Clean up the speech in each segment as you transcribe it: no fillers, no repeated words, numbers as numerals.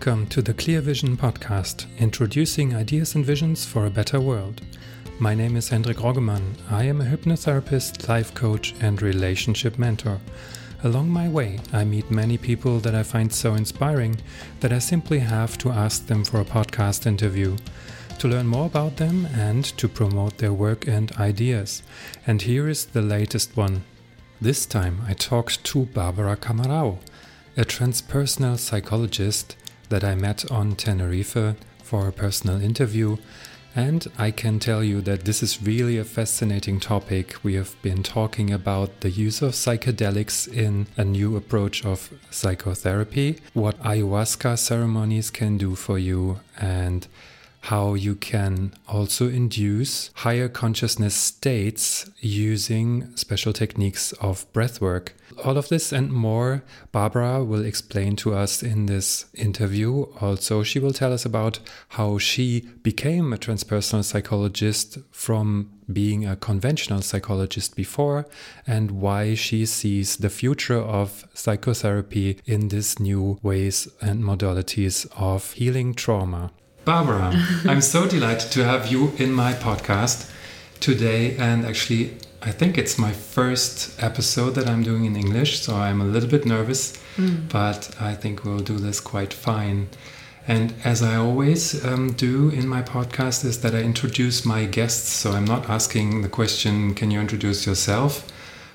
Welcome to the Clear Vision podcast, introducing ideas and visions for a better world. My name is Hendrik Roggemann. I am a hypnotherapist, life coach, and relationship mentor. Along my way, I meet many people that I find so inspiring that I simply have to ask them for a podcast interview to learn more about them and to promote their work and ideas. And here is the latest one. This time I talked to Barbara Camarao, a transpersonal psychologist that I met on Tenerife for a personal interview, and I can tell you that this is really a fascinating topic. We have been talking about the use of psychedelics in a new approach of psychotherapy, what ayahuasca ceremonies can do for you, and how you can also induce higher consciousness states using special techniques of breathwork. All of this and more, Barbara will explain to us in this interview. Also, she will tell us about how she became a transpersonal psychologist from being a conventional psychologist before, and why she sees the future of psychotherapy in these new ways and modalities of healing trauma. Barbara, I'm so delighted to have you in my podcast today, and actually I think it's my first episode that I'm doing in English, so I'm a little bit nervous, but I think we'll do this quite fine. And as I always do in my podcast is that I introduce my guests, so I'm not asking the question, can you introduce yourself?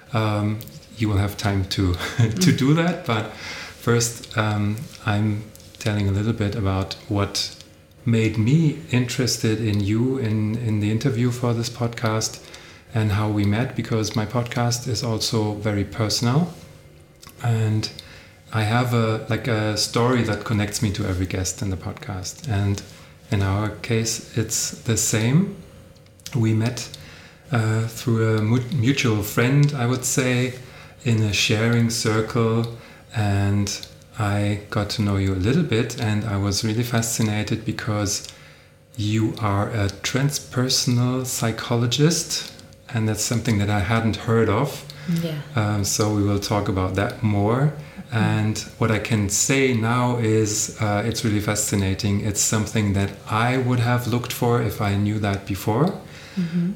You will have time to do that, but first I'm telling a little bit about what made me interested in you in the interview for this podcast and how we met, because my podcast is also very personal and I have a story that connects me to every guest in the podcast, and in our case it's the same. We met through a mutual friend, I would say, in a sharing circle, and I got to know you a little bit, and I was really fascinated because you are a transpersonal psychologist, and that's something that I hadn't heard of. Yeah. So we will talk about that more. And what I can say now is it's really fascinating. It's something that I would have looked for if I knew that before. Mm-hmm.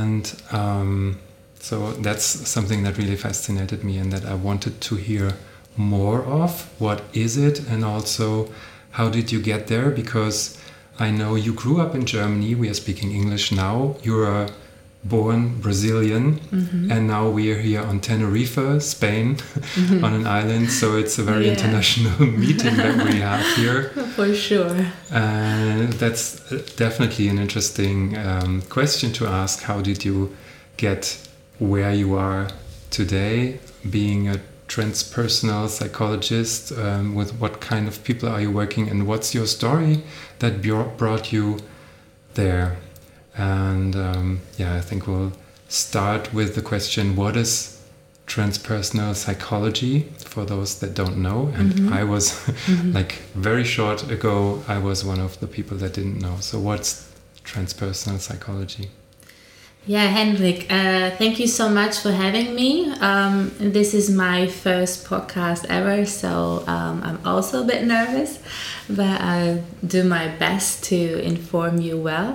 And so that's something that really fascinated me and that I wanted to hear more of. What is it, and also how did you get there? Because I know you grew up in Germany. We are speaking English now. You're a born Brazilian, and now we are here on Tenerife, Spain, on an island. So it's a very international meeting that we have here. For sure. And that's definitely an interesting question to ask. How did you get where you are today, being a transpersonal psychologist? With what kind of people are you working, and what's your story that brought you there? And I think we'll start with the question, what is transpersonal psychology, for those that don't know? And I was very short ago, I was one of the people that didn't know. So what's transpersonal psychology? Yeah, Hendrik, thank you so much for having me. This is my first podcast ever, so I'm also a bit nervous, but I'll do my best to inform you well.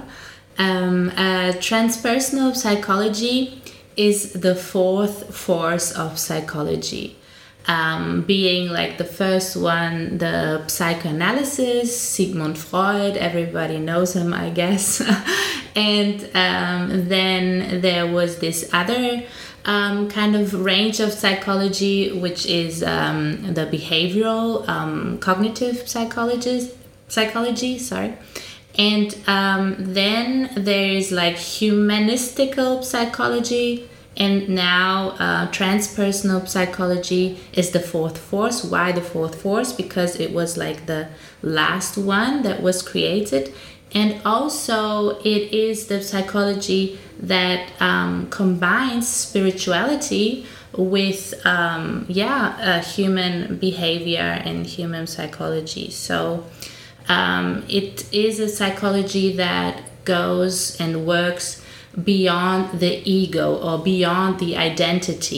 Transpersonal psychology is the fourth force of psychology. Being like the first one, the psychoanalysis, Sigmund Freud, everybody knows him, I guess. And then there was this other kind of range of psychology, which is the behavioral cognitive psychology. And then there is like humanistical psychology. And now transpersonal psychology is the fourth force. Why the fourth force? Because it was like the last one that was created. And also it is the psychology that combines spirituality with human behavior and human psychology. So it is a psychology that goes and works beyond the ego or beyond the identity.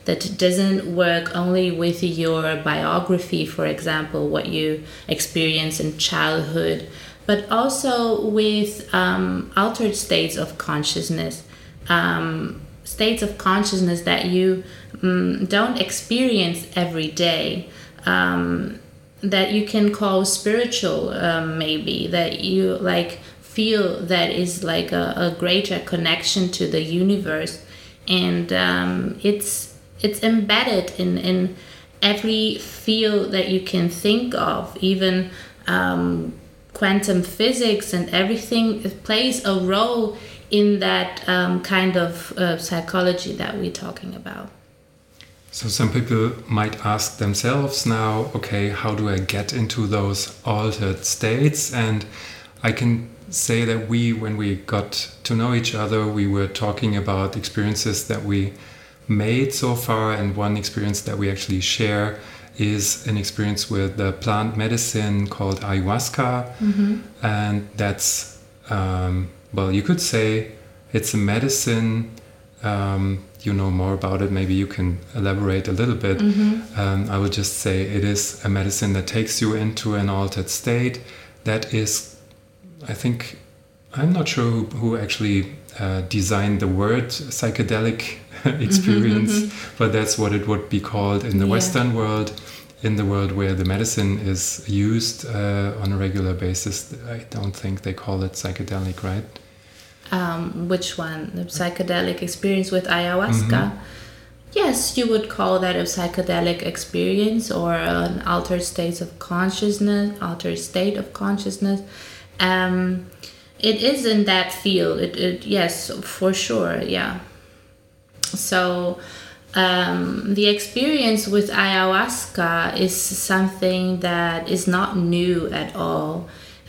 that doesn't work only with your biography, for example, what you experience in childhood, but also with altered states of consciousness, states of consciousness that you don't experience every day, that you can call spiritual, maybe, that you like feel that is like a greater connection to the universe. And it's embedded in every field that you can think of, even quantum physics and everything plays a role in that kind of psychology that we're talking about. So some people might ask themselves now, okay, how do I get into those altered states? And I can say that when we got to know each other, we were talking about experiences that we made so far, and one experience that we actually share is an experience with the plant medicine called ayahuasca. And that's, well, you could say it's a medicine. You know more about it, maybe you can elaborate a little bit. I would just say it is a medicine that takes you into an altered state that is, I think, I'm not sure who actually designed the word psychedelic experience, but that's what it would be called in the Western world. In the world where the medicine is used on a regular basis, I don't think they call it psychedelic, right? Which one? The psychedelic experience with ayahuasca? Yes, you would call that a psychedelic experience or an altered state of consciousness. It is in that field. Yes, for sure. Yeah. So the experience with ayahuasca is something that is not new at all.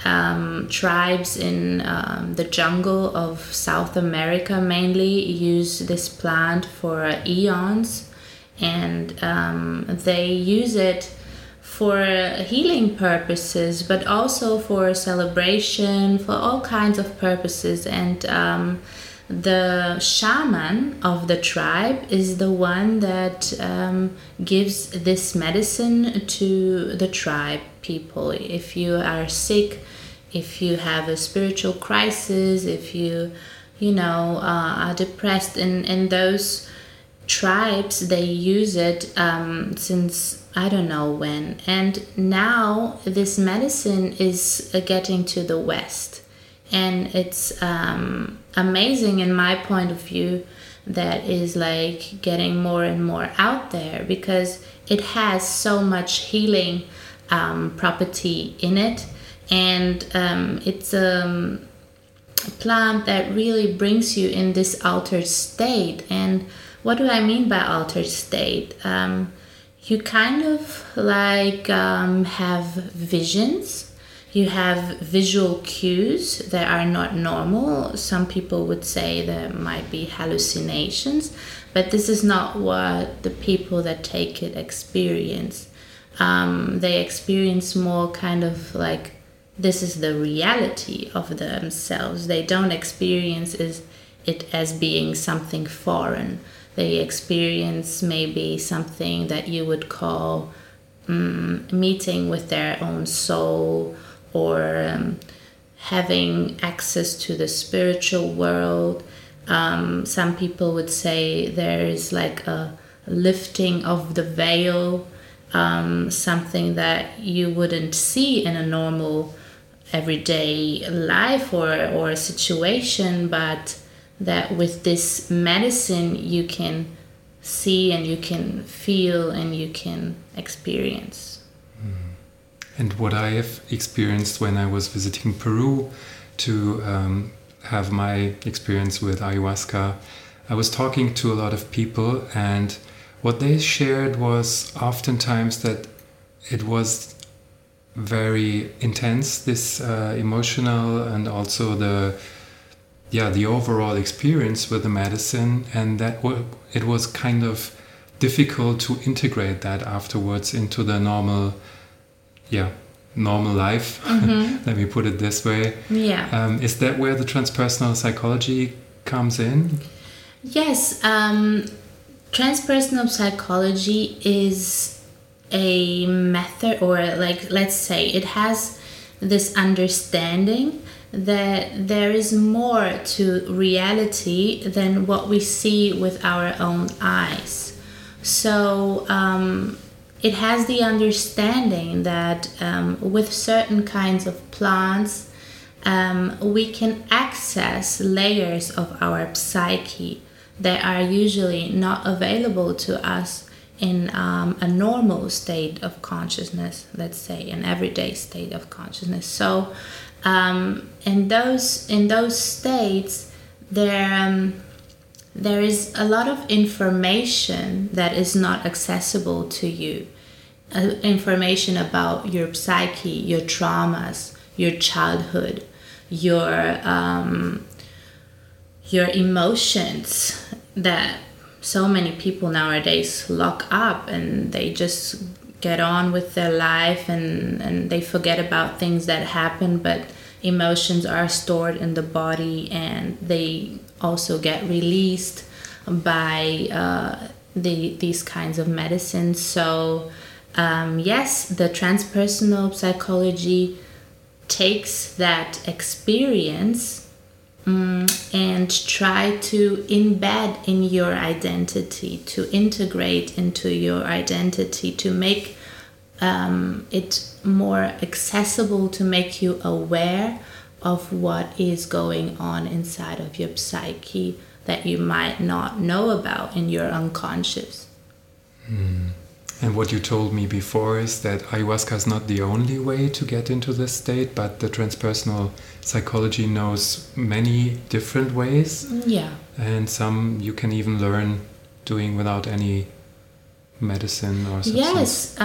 Tribes in the jungle of South America mainly use this plant for eons, and they use it for healing purposes, but also for celebration, for all kinds of purposes. And the shaman of the tribe is the one that gives this medicine to the tribe people. If you are sick, if you have a spiritual crisis, if you are depressed, in those tribes, they use it since I don't know when. And now this medicine is getting to the West. And it's amazing in my point of view that is like getting more and more out there, because it has so much healing property in it. And it's a plant that really brings you in this altered state. And what do I mean by altered state? You kind of like have visions. You have visual cues that are not normal. Some people would say there might be hallucinations, but this is not what the people that take it experience. They experience more kind of like, this is the reality of themselves. They don't experience it as being something foreign. They experience maybe something that you would call meeting with their own soul, or having access to the spiritual world. Some people would say there is like a lifting of the veil, something that you wouldn't see in a normal everyday life or situation, but that with this medicine you can see and you can feel and you can experience. And what I have experienced when I was visiting Peru to have my experience with ayahuasca, I was talking to a lot of people, and what they shared was oftentimes that it was very intense, this emotional and also the overall experience with the medicine, and that it was kind of difficult to integrate that afterwards into the normal life. Let me put it this way. Is that where the transpersonal psychology comes in? Yes. Transpersonal psychology is a method, or like, let's say, it has this understanding that there is more to reality than what we see with our own eyes. So it has the understanding that with certain kinds of plants, we can access layers of our psyche that are usually not available to us in a normal state of consciousness, let's say an everyday state of consciousness. So in those states, there is a lot of information that is not accessible to you. Information about your psyche, your traumas, your childhood, your emotions that so many people nowadays lock up, and they just get on with their life, and they forget about things that happen, but emotions are stored in the body, and they also get released by these kinds of medicines. So yes, the transpersonal psychology takes that experience and try to embed in your identity, to integrate into your identity, to make it more accessible, to make you aware of what is going on inside of your psyche that you might not know about in your unconscious. And what you told me before is that ayahuasca is not the only way to get into this state, but the transpersonal psychology knows many different ways. Yeah. And some you can even learn doing without any medicine or substance.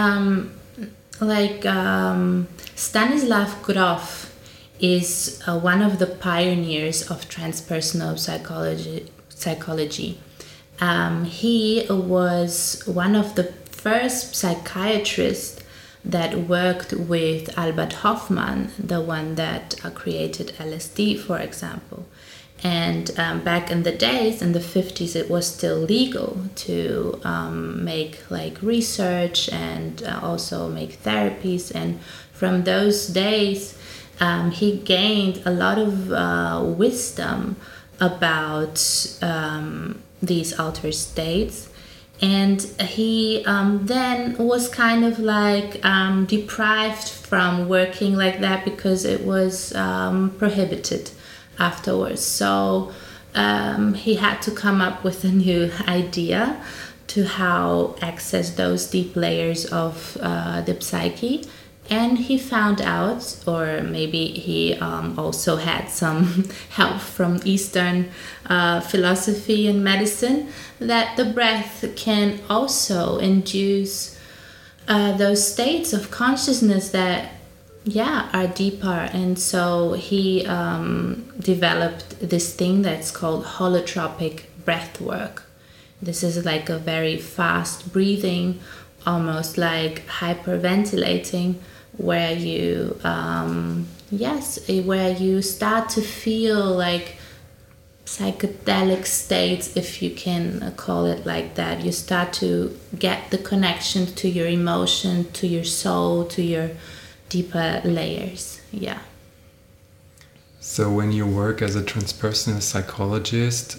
Yes. Stanislav Grof is one of the pioneers of transpersonal psychology. He was one of the first psychiatrist that worked with Albert Hofmann, the one that created LSD, for example. And back in the days, in the 50s, it was still legal to make like research and also make therapies. And from those days, he gained a lot of wisdom about these altered states. And he then was kind of like deprived from working like that because it was prohibited afterwards. So he had to come up with a new idea to how access those deep layers of the psyche. And he found out, or maybe he also had some help from Eastern philosophy and medicine, that the breath can also induce those states of consciousness that, are deeper. And so he developed this thing that's called holotropic breath work. This is like a very fast breathing, almost like hyperventilating, where you where you start to feel like psychedelic states, if you can call it like that. You start to get the connection to your emotion, to your soul, to your deeper layers. So when you work as a transpersonal psychologist,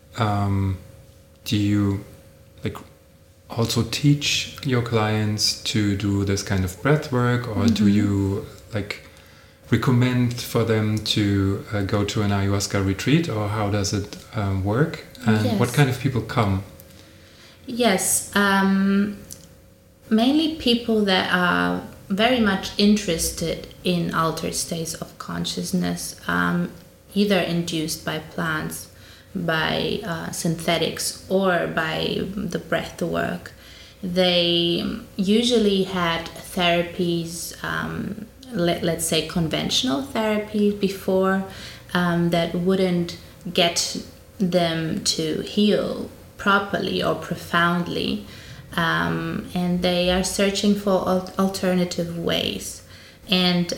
do you also teach your clients to do this kind of breath work, or do you recommend for them to go to an ayahuasca retreat, or how does it work? And what kind of people come? Yes, mainly people that are very much interested in altered states of consciousness, either induced by plants, by synthetics, or by the breath work. They usually had therapies, let's say conventional therapies before, that wouldn't get them to heal properly or profoundly, and they are searching for alternative ways. And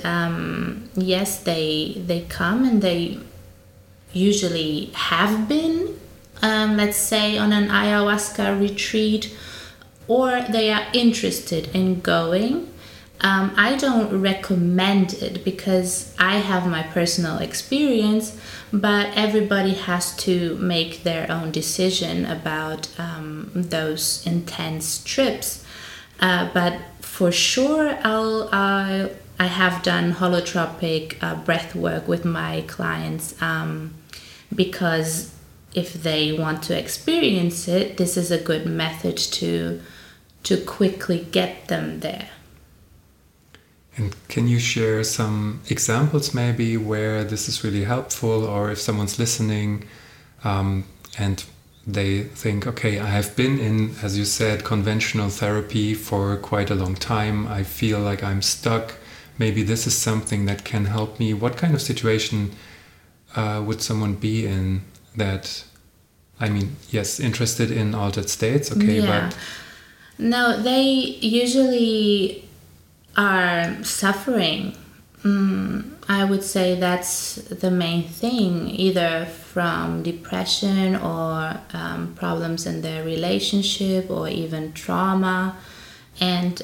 yes, they come, and they usually have been let's say on an ayahuasca retreat, or they are interested in going, I don't recommend it because I have my personal experience, but everybody has to make their own decision about those intense trips. But for sure, I have done holotropic breath work with my clients because if they want to experience it, this is a good method to quickly get them there. And can you share some examples maybe where this is really helpful, or if someone's listening and they think, okay, I have been in, as you said, conventional therapy for quite a long time. I feel like I'm stuck. Maybe this is something that can help me. What kind of situation would someone be in that, I mean, yes, interested in altered states, okay, yeah. but... No, they usually are suffering. I would say that's the main thing, either from depression or problems in their relationship or even trauma. And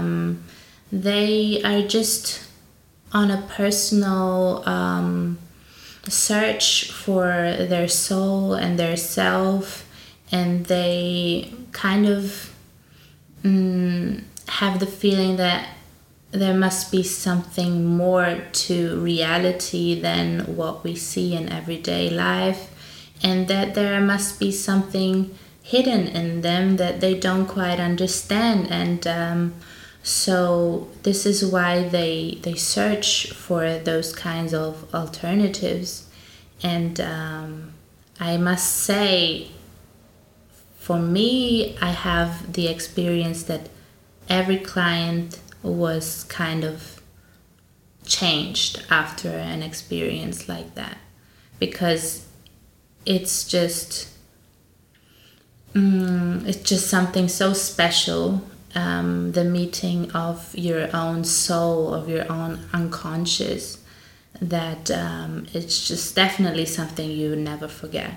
they are just on a personal search for their soul and their self, and they kind of have the feeling that there must be something more to reality than what we see in everyday life, and that there must be something hidden in them that they don't quite understand. And so this is why they search for those kinds of alternatives. And I must say, for me, I have the experience that every client was kind of changed after an experience like that, because it's just something so special, the meeting of your own soul, of your own unconscious, that it's just definitely something you never forget.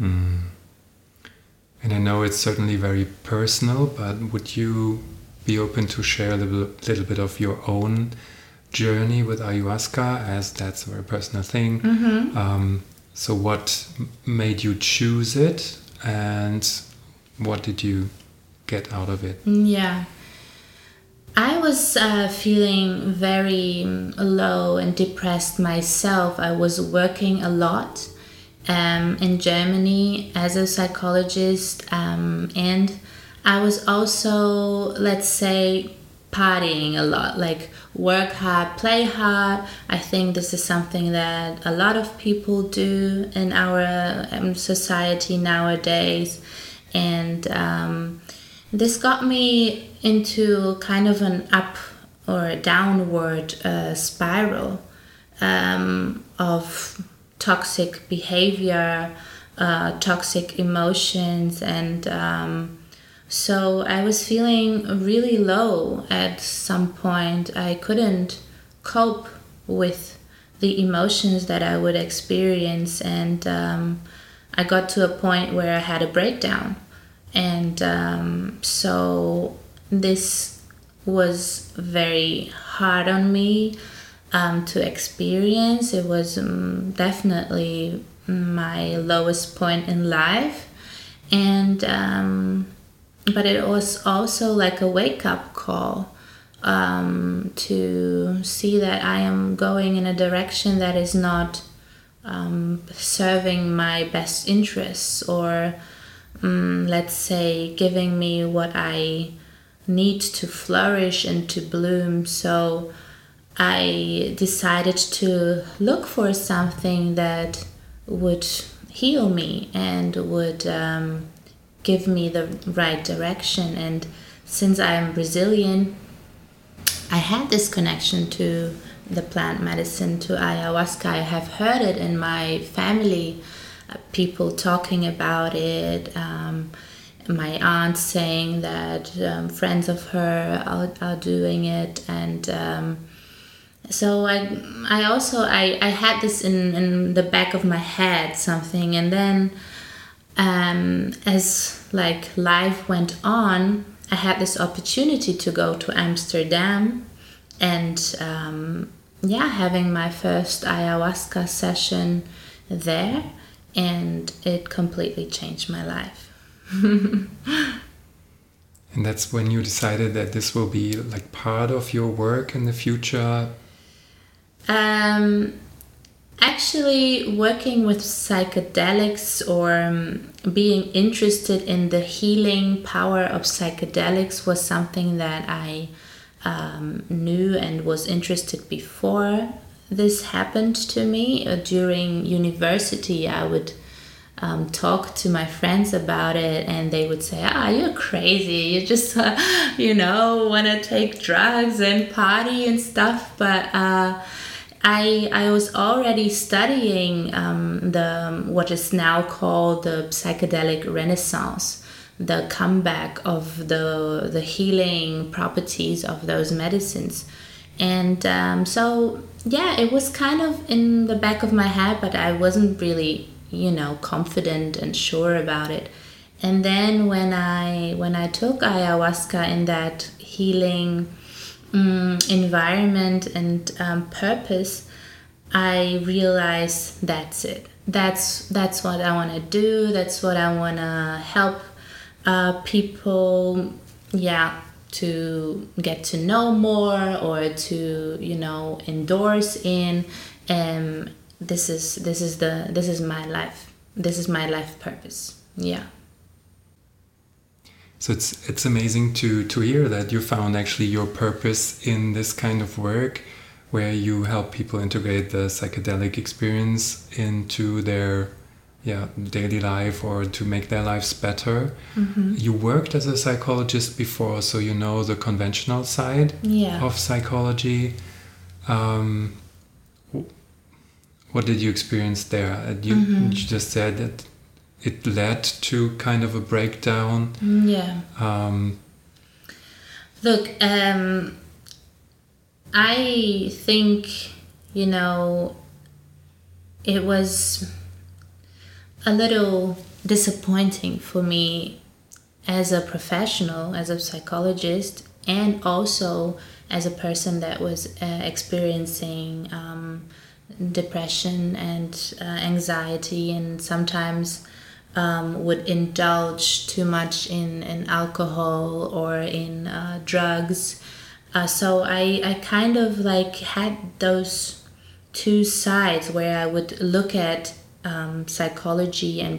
And I know it's certainly very personal, but would you be open to share a little bit of your own journey with ayahuasca, as that's a very personal thing? So what made you choose it, and what did you get out of it? Yeah. I was feeling very low and depressed myself. I was working a lot in Germany as a psychologist, and I was also, let's say, partying a lot, like work hard, play hard. I think this is something that a lot of people do in our society nowadays. And this got me into kind of an up or a downward spiral of toxic behavior, toxic emotions, and so I was feeling really low at some point. I couldn't cope with the emotions that I would experience, and I got to a point where I had a breakdown. And so this was very hard on me to experience. It was definitely my lowest point in life, and but it was also like a wake-up call to see that I am going in a direction that is not serving my best interests, or let's say giving me what I need to flourish and to bloom. So I decided to look for something that would heal me and would give me the right direction. And since I am Brazilian, I had this connection to the plant medicine, to ayahuasca. I have heard it in my family, people talking about it, my aunt saying that friends of her are doing it, and so I also had this in the back of my head, something. And then As like life went on, I had this opportunity to go to Amsterdam and having my first ayahuasca session there, and it completely changed my life. And that's when you decided that this will be like part of your work in the future? Actually, working with psychedelics or being interested in the healing power of psychedelics was something that I knew and was interested before this happened to me. During university, I would talk to my friends about it, and they would say, you're crazy, you just want to take drugs and party and stuff. But I was already studying what is now called the psychedelic renaissance, the comeback of the healing properties of those medicines. And it was kind of in the back of my head, but I wasn't really, confident and sure about it. And then when I took ayahuasca in that healing environment and purpose, I realized that's it. That's what I want to do. That's what I want to help people, to get to know more or to endorse in. This is my life. This is my life purpose. Yeah. So it's amazing to hear that you found actually your purpose in this kind of work, where you help people integrate the psychedelic experience into their daily life or to make their lives better. Mm-hmm. You worked as a psychologist before, so you know the conventional side of psychology. What did you experience there? You just said that it led to kind of a breakdown. Yeah. Look, I think, it was a little disappointing for me as a professional, as a psychologist, and also as a person that was experiencing depression and anxiety, and sometimes would indulge too much in alcohol or in drugs. So I kind of like had those two sides where I would look at psychology and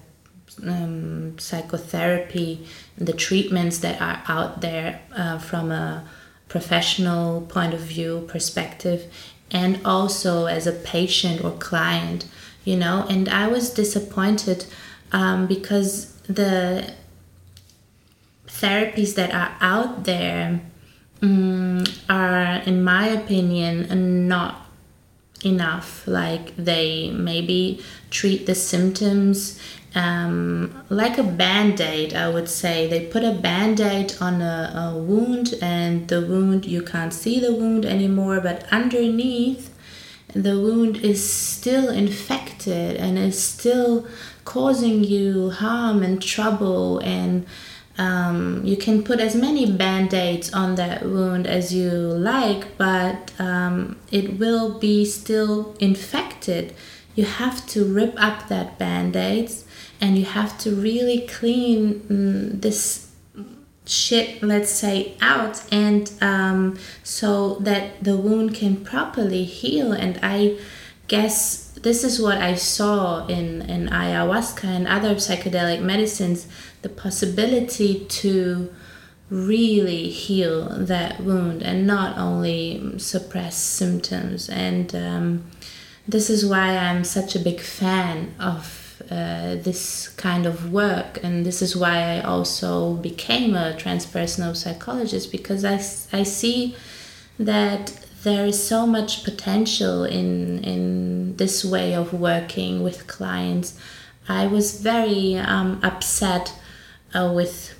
psychotherapy, the treatments that are out there from a professional point of view perspective, and also as a patient or client, and I was disappointed because the therapies that are out there are, in my opinion, not enough. Like, they maybe treat the symptoms like a band-aid, I would say. They put a band-aid on a wound, and the wound, you can't see the wound anymore, but underneath the wound is still infected and is still causing you harm and trouble, and you can put as many band-aids on that wound as you like, but it will be still infected. You have to rip up that band-aids, and you have to really clean this shit, let's say, out, and so that the wound can properly heal. And I guess this is what I saw in ayahuasca and other psychedelic medicines, the possibility to really heal that wound and not only suppress symptoms. And this is why I'm such a big fan of this kind of work, and this is why I also became a transpersonal psychologist, because I see that there is so much potential in this way of working with clients. I was very upset with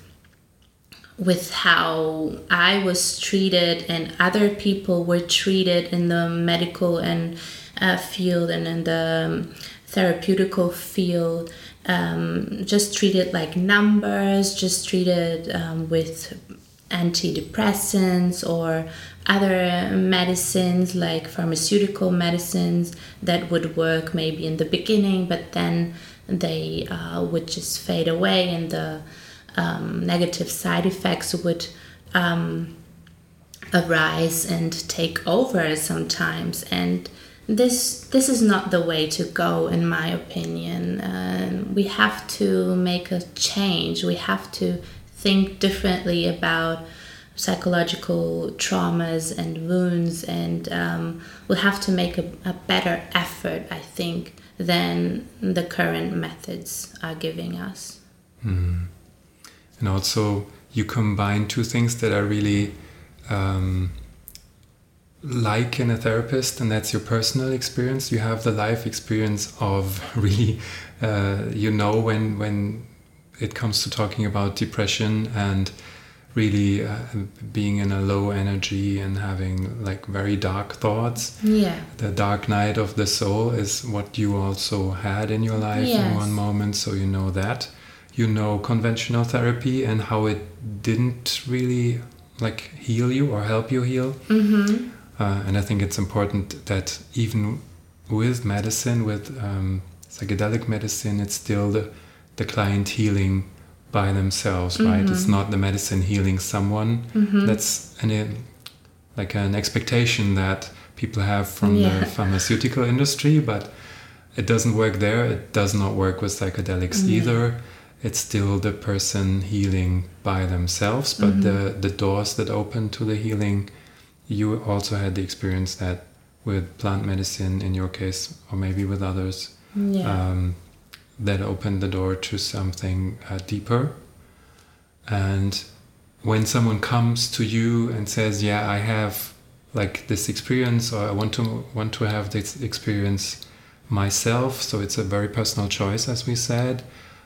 how I was treated and other people were treated in the medical and field and in the therapeutical field, just treated like numbers, just treated with antidepressants or other medicines like pharmaceutical medicines that would work maybe in the beginning, but then they would just fade away, and the negative side effects would arise and take over sometimes. And this is not the way to go, in my opinion. We have to make a change. We have to think differently about psychological traumas and wounds, and we'll have to make a better effort, I think, than the current methods are giving us. And also you combine two things that are really like in a therapist, and that's your personal experience. You have the life experience of really when it comes to talking about depression and really being in a low energy and having like very dark thoughts. Yeah. The dark night of the soul is what you also had in your life in one moment, so you know that. You know conventional therapy and how it didn't really like heal you or help you heal. Mm-hmm. And I think it's important that even with medicine, with psychedelic medicine, it's still the client healing by themselves, right? Mm-hmm. It's not the medicine healing someone. Mm-hmm. That's an expectation that people have from the pharmaceutical industry, but it doesn't work there. It does not work with psychedelics either. It's still the person healing by themselves, but the doors that open to the healing, you also had the experience that with plant medicine in your case, or maybe with others, that opened the door to something deeper. And when someone comes to you and says, yeah, I have like this experience, or I want to have this experience myself, so it's a very personal choice, as we said,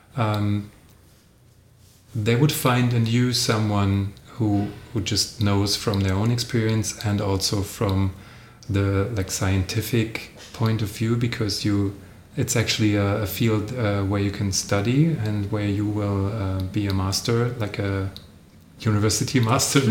they would find in you someone who just knows from their own experience and also from the like scientific point of view, because it's actually a field where you can study and where you will be a master, like a university master,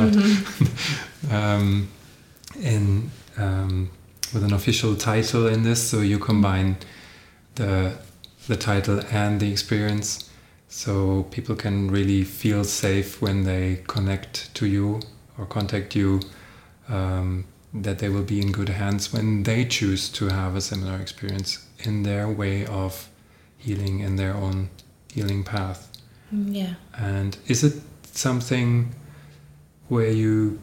with an official title in this. So you combine the title and the experience, so people can really feel safe when they connect to you or contact you, that they will be in good hands when they choose to have a similar experience in their way of healing, in their own healing path. Yeah. And is it something where you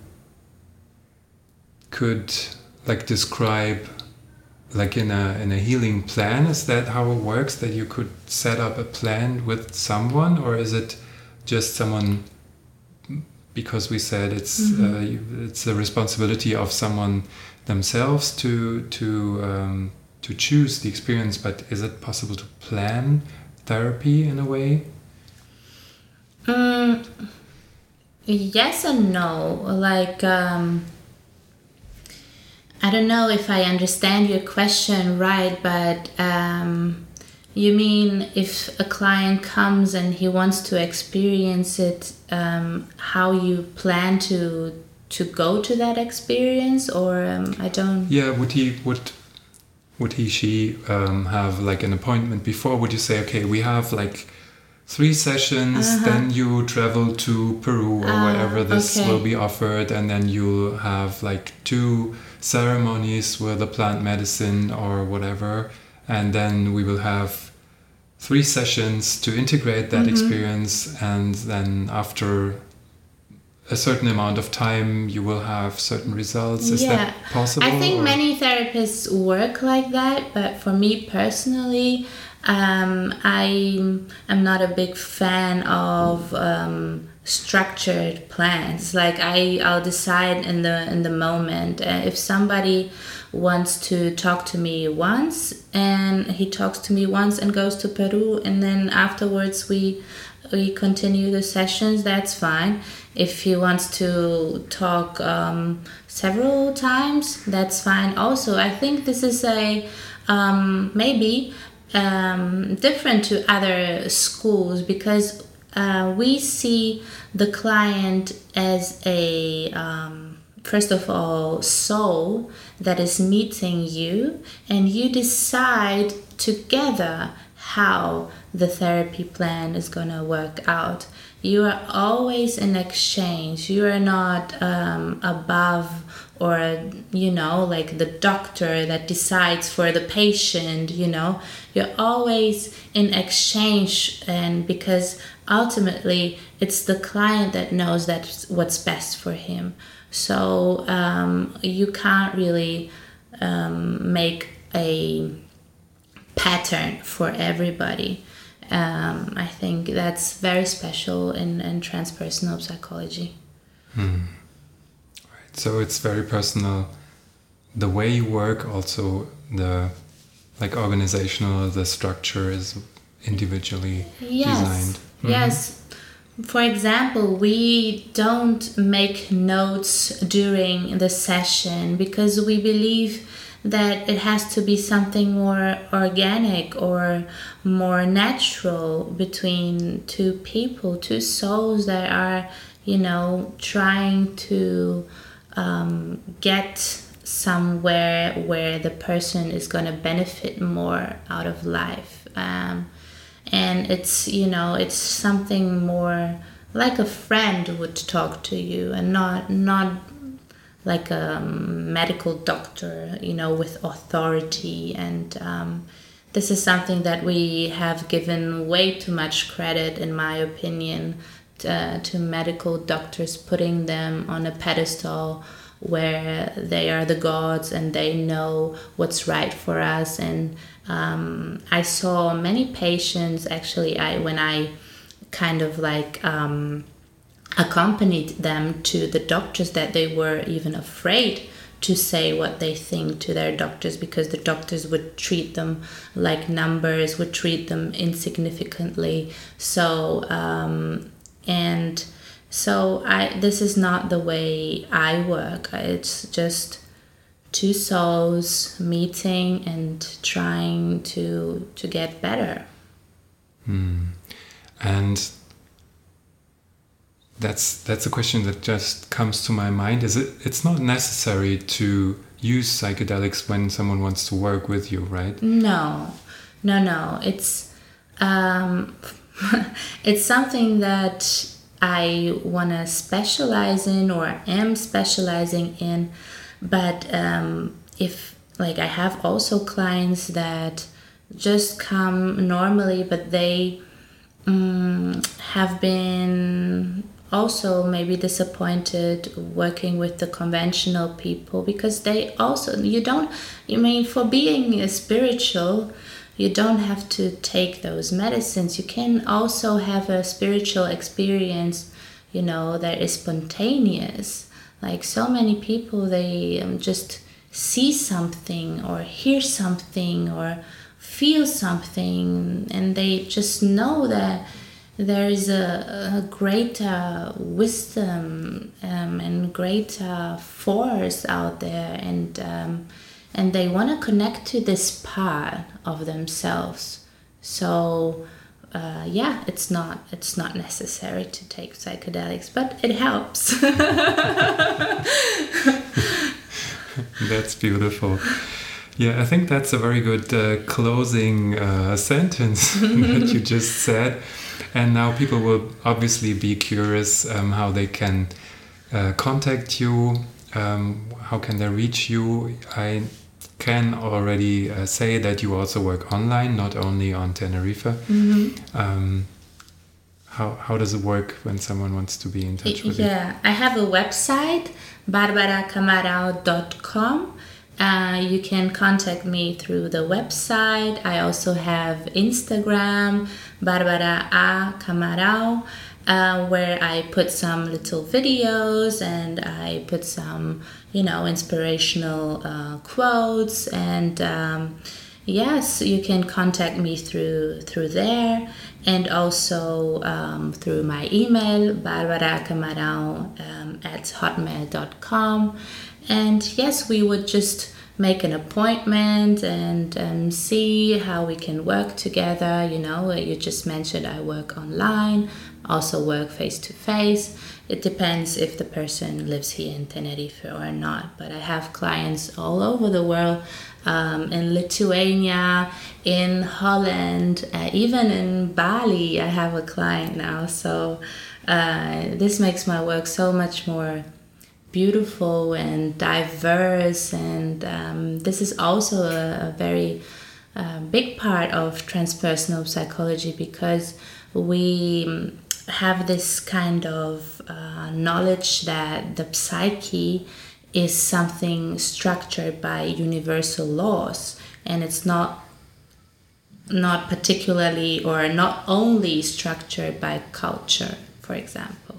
could like describe like in a healing plan? Is that how it works, that you could set up a plan with someone, or is it just someone, because we said it's the responsibility of someone themselves to choose the experience, but is it possible to plan therapy in a way? Yes and no. Like, I don't know if I understand your question right, but you mean if a client comes and he wants to experience it, how you plan to go to that experience, or I don't. Yeah, would she have like an appointment before? Would you say, okay, we have like 3 sessions, then you travel to Peru or wherever this will be offered, and then you'll have like 2 ceremonies with the plant medicine or whatever, and then we will have 3 sessions to integrate that experience, and then after a certain amount of time you will have certain results. Is that possible? I think many therapists work like that, but for me personally, I am not a big fan of structured plans. Like I'll decide in the moment. If somebody wants to talk to me once, and he talks to me once and goes to Peru, and then afterwards we continue the sessions, that's fine. If he wants to talk several times, that's fine also. I think this is a maybe different to other schools because we see the client as a first of all soul that is meeting you, and you decide together how the therapy plan is going to work out. You are always in exchange. You are not above, or like the doctor that decides for the patient. You're always in exchange, and because ultimately it's the client that knows that's what's best for him. So you can't really make a pattern for everybody. I think that's very special in transpersonal psychology. Right. So it's very personal. The way you work, also the organizational, the structure is individually designed. Mm-hmm. Yes. For example, we don't make notes during the session because we believe that it has to be something more organic or more natural between two people, two souls that are, trying to get somewhere where the person is going to benefit more out of life. And it's, it's something more like a friend would talk to you, and not like a medical doctor, with authority. And this is something that we have given way too much credit, in my opinion, to medical doctors, putting them on a pedestal where they are the gods and they know what's right for us. And I saw many patients, actually, when I kind of accompanied them to the doctors, that they were even afraid to say what they think to their doctors, because the doctors would treat them like numbers, would treat them insignificantly. So this is not the way I work. It's just two souls meeting and trying to get better. And that's a question that just comes to my mind. It's not necessary to use psychedelics when someone wants to work with you, right? No. It's it's something that I want to specialize in, or am specializing in. But if I have also clients that just come normally, but they have been also maybe disappointed working with the conventional people, because they also, for being a spiritual, you don't have to take those medicines. You can also have a spiritual experience, that is spontaneous. Like so many people, they just see something or hear something or feel something, and they just know that there is a greater wisdom and greater force out there, and they want to connect to this part of themselves. So it's not necessary to take psychedelics, but it helps. That's beautiful. Yeah, I think that's a very good closing sentence that you just said. And now people will obviously be curious how they can contact you, how can they reach you. I can already say that you also work online, not only on Tenerife. Mm-hmm. How does it work when someone wants to be in touch with you? Yeah, I have a website, barbaracamarao.com. You can contact me through the website. I also have Instagram, Barbara A. Camarao, where I put some little videos and I put some, inspirational quotes. And yes, you can contact me through there, and also through my email, barbaracamarao@hotmail.com. And yes, we would just make an appointment and see how we can work together. You know, you just mentioned I work online, also work face-to-face. It depends if the person lives here in Tenerife or not, but I have clients all over the world, in Lithuania, in Holland, even in Bali. I have a client now, so this makes my work so much more beautiful and diverse, and this is also a very big part of transpersonal psychology, because we have this kind of knowledge that the psyche is something structured by universal laws, and it's not particularly or not only structured by culture, for example.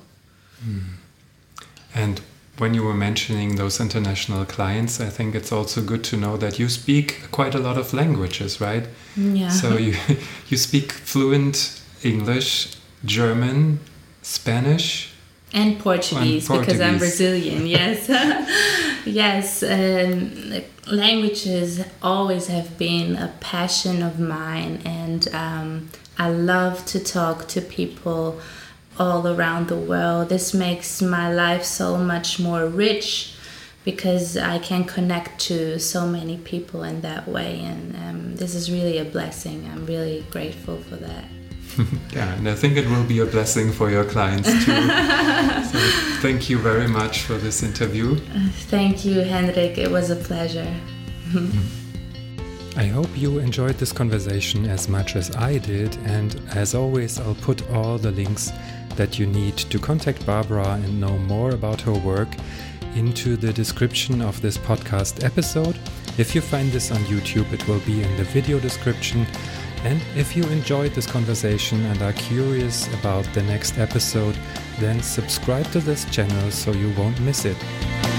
And when you were mentioning those international clients, I think it's also good to know that you speak quite a lot of languages, right? Yeah. So you speak fluent English, German, Spanish, and Portuguese, because I'm Brazilian. Yes. Yes. Languages always have been a passion of mine, and I love to talk to people all around the world. This makes my life so much more rich, because I can connect to so many people in that way, and this is really a blessing. I'm really grateful for that. Yeah, and I think it will be a blessing for your clients too. So thank you very much for this interview. Thank you, Henrik. It was a pleasure. I hope you enjoyed this conversation as much as I did, and as always, I'll put all the links that you need to contact Barbara and know more about her work into the description of this podcast episode. If you find this on YouTube, it will be in the video description. And if you enjoyed this conversation and are curious about the next episode, then subscribe to this channel so you won't miss it.